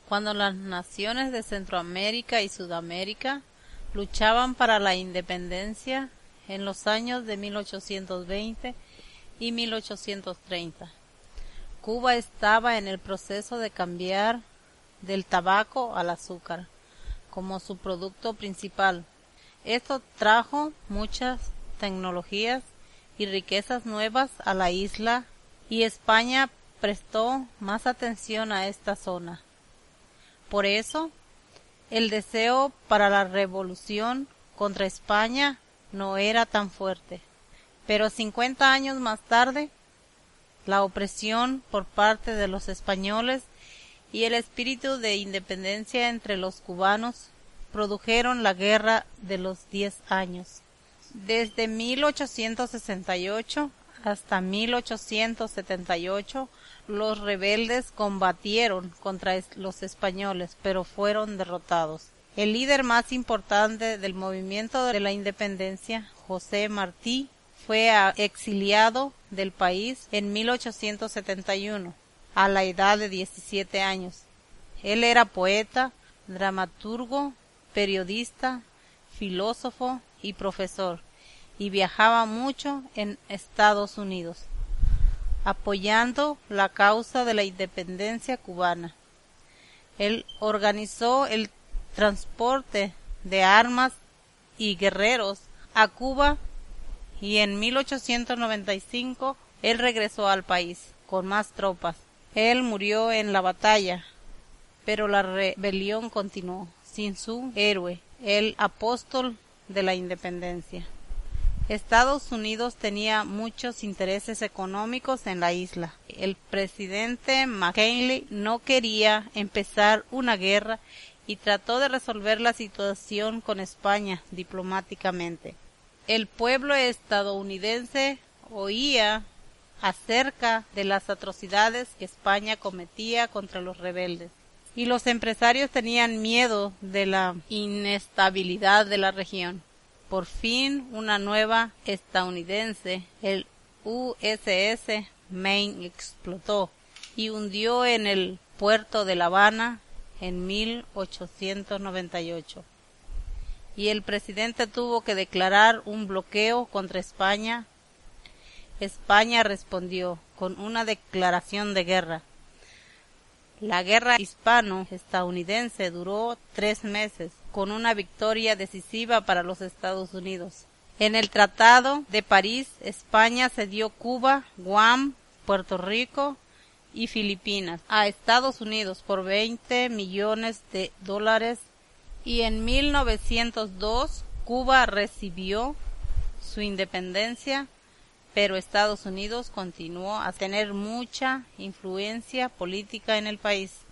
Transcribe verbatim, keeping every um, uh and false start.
Cuando las naciones de Centroamérica y Sudamérica luchaban para la independencia en los años de mil ochocientos veinte y mil ochocientos treinta. Cuba estaba en el proceso de cambiar del tabaco al azúcar como su producto principal. Esto trajo muchas tecnologías y riquezas nuevas a la isla, y España prestó más atención a esta zona. Por eso, el deseo para la revolución contra España no era tan fuerte. Pero cincuenta años más tarde, la opresión por parte de los españoles y el espíritu de independencia entre los cubanos produjeron la Guerra de los Diez Años. Desde mil ochocientos sesenta y ocho hasta mil ochocientos setenta y ocho, los rebeldes combatieron contra los españoles, pero fueron derrotados. El líder más importante del movimiento de la independencia, José Martí, fue exiliado del país en mil ochocientos setenta y uno, a la edad de diecisiete años. Él era poeta, dramaturgo, periodista, filósofo y profesor, y viajaba mucho en Estados Unidos, apoyando la causa de la independencia cubana. Él organizó el transporte de armas y guerreros a Cuba, y en mil ochocientos noventa y cinco él regresó al país con más tropas. Él murió en la batalla, pero la rebelión continuó sin su héroe, el apóstol de la independencia. Estados Unidos tenía muchos intereses económicos en la isla. El presidente McKinley no quería empezar una guerra y trató de resolver la situación con España diplomáticamente. El pueblo estadounidense oía acerca de las atrocidades que España cometía contra los rebeldes, y los empresarios tenían miedo de la inestabilidad de la región. Por fin, una nueva estadounidense, el U S S Maine, explotó y hundió en el puerto de La Habana en mil ochocientos noventa y ocho. Y el presidente tuvo que declarar un bloqueo contra España. España respondió con una declaración de guerra. La guerra hispano-estadounidense duró tres meses, con una victoria decisiva para los Estados Unidos. En el Tratado de París, España cedió Cuba, Guam, Puerto Rico y Filipinas a Estados Unidos por veinte millones de dólares, y en mil novecientos dos Cuba recibió su independencia, pero Estados Unidos continuó a tener mucha influencia política en el país.